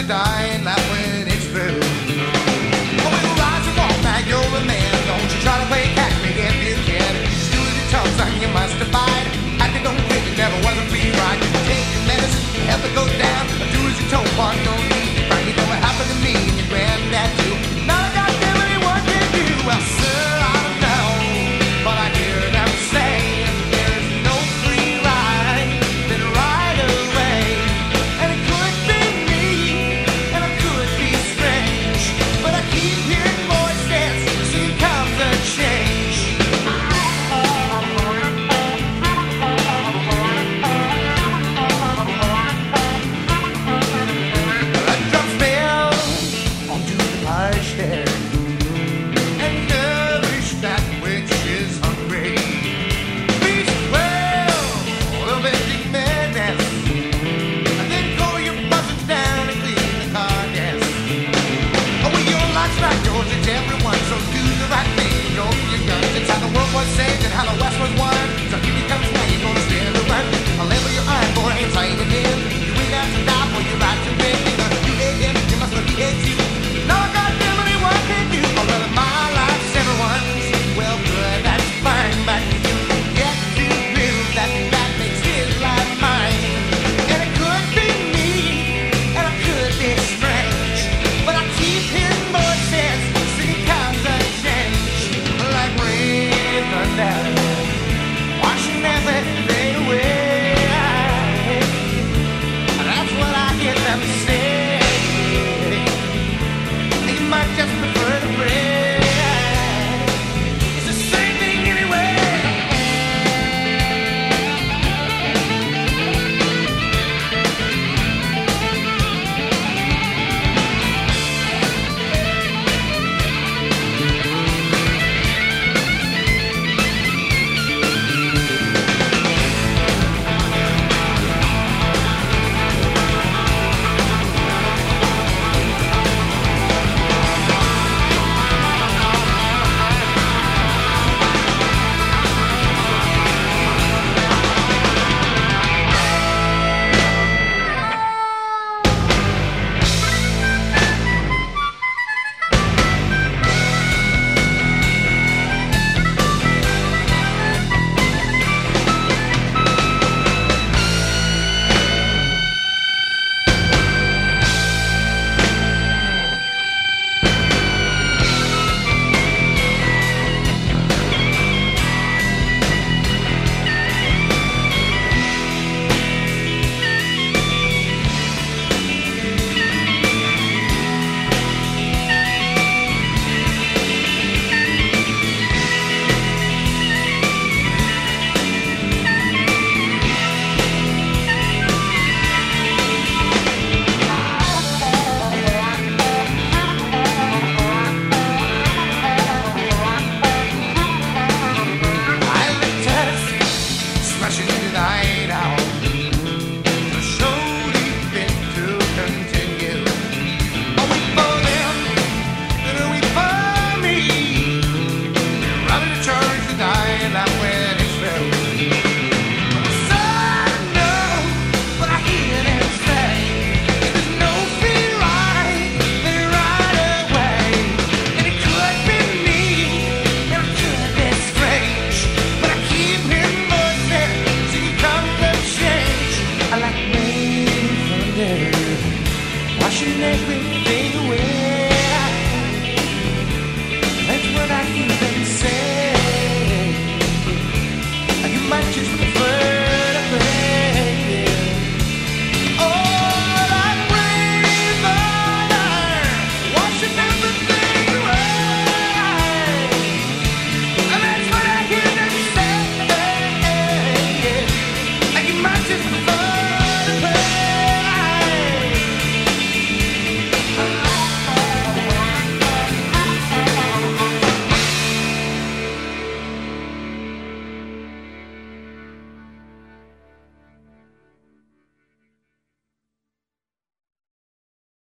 to die and laugh when it's through. Oh, we'll rise and walk back, you're a man. Don't you try to play catch me if you can. Just do as you tell, son, you must abide. Acting don't quit, it never was a free ride. Take your medicine, help it go down. Do as you told, one don't need to cry. You know what happened to me and your granddad too. Now I got what can do? Well, sir, I don't know, but I hear them say there's no free ride, then right away. And it could be me, and it could be strange, but I keep hearing voices, soon comes a change. The drums bell onto the parish stair. Saved and how the West was won. So if you come now, you're gonna stand the run. I'll label your iron for ain't saying it in. You ain't out to die for your right to win. You hate him, you must have hate you. No, goddamn it, what can you? Oh, well, my life's everyone's. Well, good, that's fine, but you get to prove that that makes his life mine. And it could be me, and it could be strange, but I keep hearing voices, singing comes a change, like rain thunder, washing everything away. That's what I hear them say. You might just prefer to pray. It's the same thing anyway. Washing everything away.